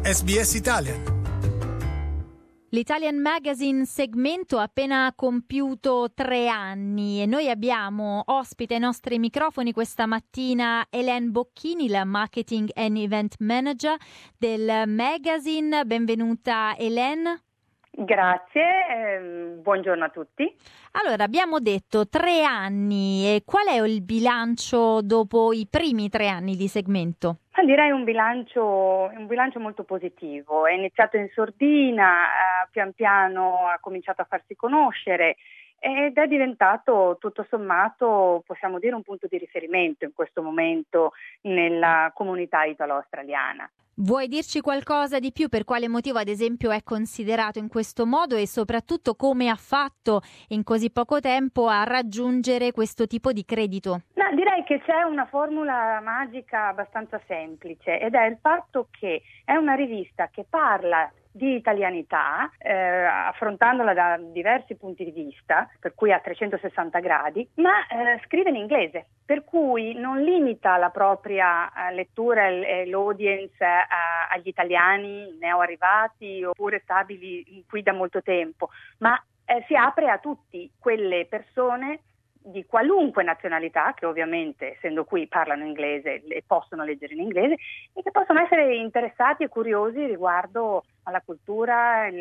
SBS Italian. L'Italian Magazine segmento ha appena compiuto 3 anni e noi abbiamo ospite ai nostri microfoni questa mattina Hélène Bocchini, la Marketing and Event Manager del magazine. Benvenuta Hélène. Grazie, buongiorno a tutti. Allora, abbiamo detto 3 anni e qual è il bilancio dopo i primi 3 anni di segmento? Direi un bilancio molto positivo. È iniziato in sordina, pian piano ha cominciato a farsi conoscere ed è diventato tutto sommato, possiamo dire, un punto di riferimento in questo momento nella comunità italo-australiana. Vuoi dirci qualcosa di più? Per quale motivo, ad esempio, è considerato in questo modo e soprattutto come ha fatto in così poco tempo a raggiungere questo tipo di credito? Direi che c'è una formula magica abbastanza semplice ed è il fatto che è una rivista che parla di italianità, affrontandola da diversi punti di vista, per cui a 360 gradi, ma scrive in inglese, per cui non limita la propria lettura e l'audience agli italiani neoarrivati oppure stabili qui da molto tempo, ma si apre a tutti quelle persone di qualunque nazionalità che ovviamente essendo qui parlano inglese e possono leggere in inglese e che possono essere interessati e curiosi riguardo alla cultura,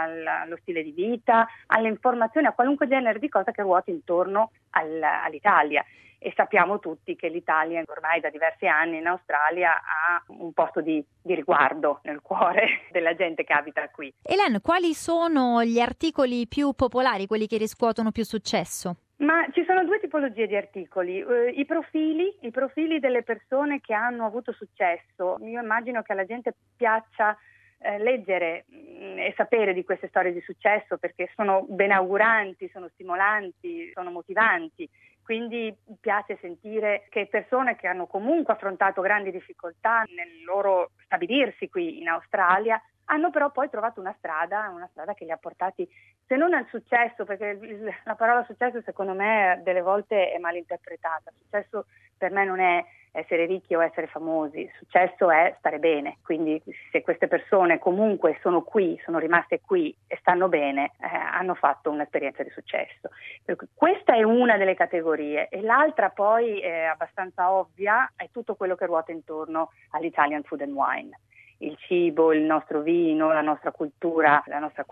lo stile di vita, alle informazioni, a qualunque genere di cosa che ruota intorno all'Italia. E sappiamo tutti che l'Italia ormai da diversi anni in Australia ha un posto di riguardo nel cuore della gente che abita qui. Hélène, quali sono gli articoli più popolari, quelli che riscuotono più successo? Ma ci sono 2 tipologie di articoli, i profili delle persone che hanno avuto successo. Io immagino che alla gente piaccia leggere e sapere di queste storie di successo perché sono benauguranti, sono stimolanti, sono motivanti. Quindi piace sentire che persone che hanno comunque affrontato grandi difficoltà nel loro stabilirsi qui in Australia hanno però poi trovato una strada che li ha portati, se non al successo, perché la parola successo secondo me delle volte è mal interpretata. Successo per me non è essere ricchi o essere famosi, successo è stare bene, quindi se queste persone comunque sono qui, sono rimaste qui e stanno bene, hanno fatto un'esperienza di successo. Questa è una delle categorie e l'altra poi è abbastanza ovvia, è tutto quello che ruota intorno all'Italian Food and Wine. Il cibo, il nostro vino, la nostra cultura, la nostra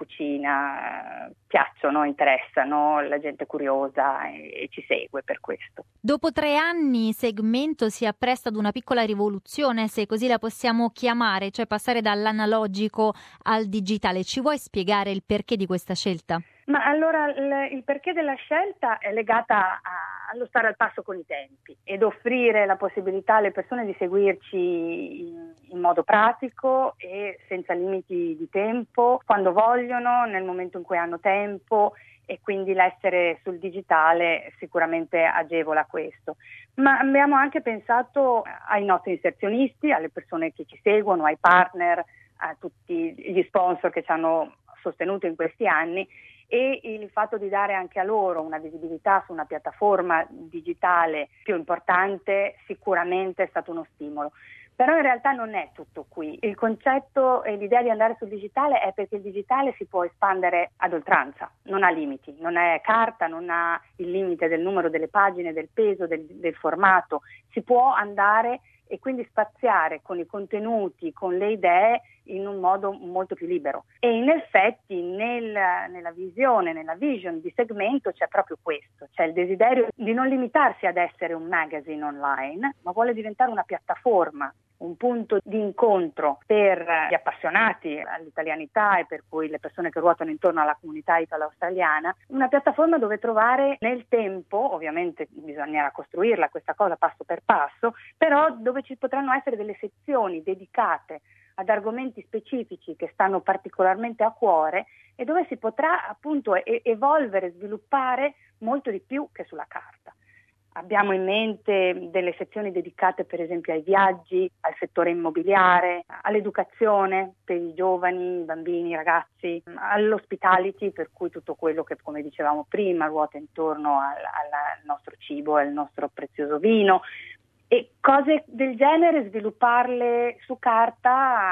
cucina piacciono, interessano, la gente è curiosa e ci segue per questo. Dopo 3 anni segmento si appresta ad una piccola rivoluzione, se così la possiamo chiamare, cioè passare dall'analogico al digitale. Ci vuoi spiegare il perché di questa scelta? Ma allora il perché della scelta è legata allo stare al passo con i tempi ed offrire la possibilità alle persone di seguirci in modo pratico e senza limiti di tempo, quando vogliono, nel momento in cui hanno tempo, e quindi l'essere sul digitale sicuramente agevola questo. Ma abbiamo anche pensato ai nostri inserzionisti, alle persone che ci seguono, ai partner, a tutti gli sponsor che ci hanno sostenuto in questi anni, e il fatto di dare anche a loro una visibilità su una piattaforma digitale più importante sicuramente è stato uno stimolo. Però in realtà non è tutto qui. Il concetto e l'idea di andare sul digitale è perché il digitale si può espandere ad oltranza, non ha limiti, non è carta, non ha il limite del numero delle pagine, del peso, del formato. Si può andare e quindi spaziare con i contenuti, con le idee in un modo molto più libero. E in effetti nella visione, nella vision di segmento c'è proprio questo, c'è il desiderio di non limitarsi ad essere un magazine online, ma vuole diventare una piattaforma, un punto di incontro per gli appassionati all'italianità e per cui le persone che ruotano intorno alla comunità italo-australiana, una piattaforma dove trovare nel tempo, ovviamente bisognerà costruirla questa cosa passo per passo, però dove ci potranno essere delle sezioni dedicate ad argomenti specifici che stanno particolarmente a cuore e dove si potrà appunto evolvere, sviluppare molto di più che sulla carta. Abbiamo in mente delle sezioni dedicate per esempio ai viaggi, al settore immobiliare, all'educazione per i giovani, i bambini, i ragazzi, all'hospitality, per cui tutto quello che, come dicevamo prima, ruota intorno al nostro cibo e al nostro prezioso vino. E cose del genere, svilupparle su carta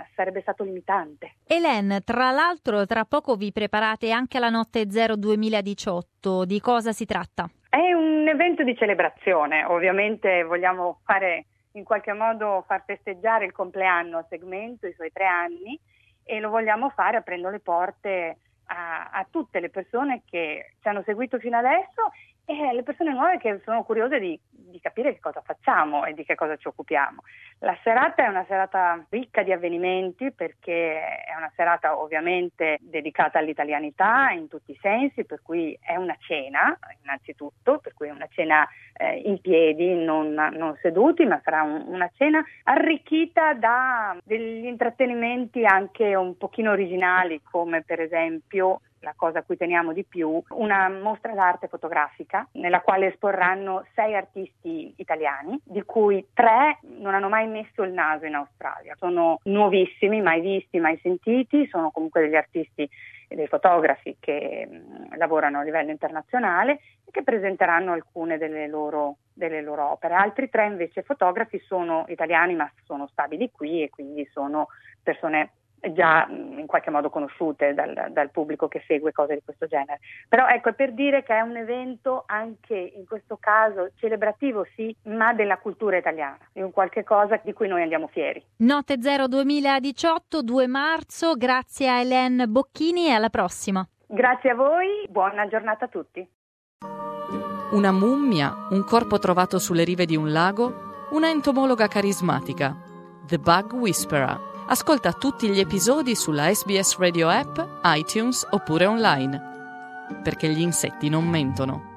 sarebbe stato limitante. Hélène, tra l'altro tra poco vi preparate anche la Notte Zero 2018, di cosa si tratta? È un evento di celebrazione, ovviamente vogliamo in qualche modo far festeggiare il compleanno a Segmento, i suoi 3 anni, e lo vogliamo fare aprendo le porte a tutte le persone che ci hanno seguito fino adesso e alle persone nuove che sono curiose di capire che cosa facciamo e di che cosa ci occupiamo. La serata è una serata ricca di avvenimenti perché è una serata ovviamente dedicata all'italianità in tutti i sensi, per cui è una cena innanzitutto, per cui è una cena in piedi, non seduti, ma sarà una cena arricchita da degli intrattenimenti anche un pochino originali, come per esempio, la cosa a cui teniamo di più, una mostra d'arte fotografica nella quale esporranno 6 artisti italiani, di cui 3 non hanno mai messo il naso in Australia. Sono nuovissimi, mai visti, mai sentiti, sono comunque degli artisti e dei fotografi che lavorano a livello internazionale e che presenteranno alcune delle loro opere. Altri 3 invece fotografi sono italiani ma sono stabili qui e quindi sono persone già in qualche modo conosciute dal pubblico che segue cose di questo genere. Però ecco, è per dire che è un evento anche in questo caso celebrativo, sì, ma della cultura italiana, è un qualche cosa di cui noi andiamo fieri. Notte Zero 2018, 2 marzo, grazie a Hélène Bocchini e alla prossima. Grazie a voi, buona giornata a tutti. Una mummia, un corpo trovato sulle rive di un lago, una entomologa carismatica, The Bug Whisperer. Ascolta tutti gli episodi sulla SBS Radio App, iTunes oppure online. Perché gli insetti non mentono.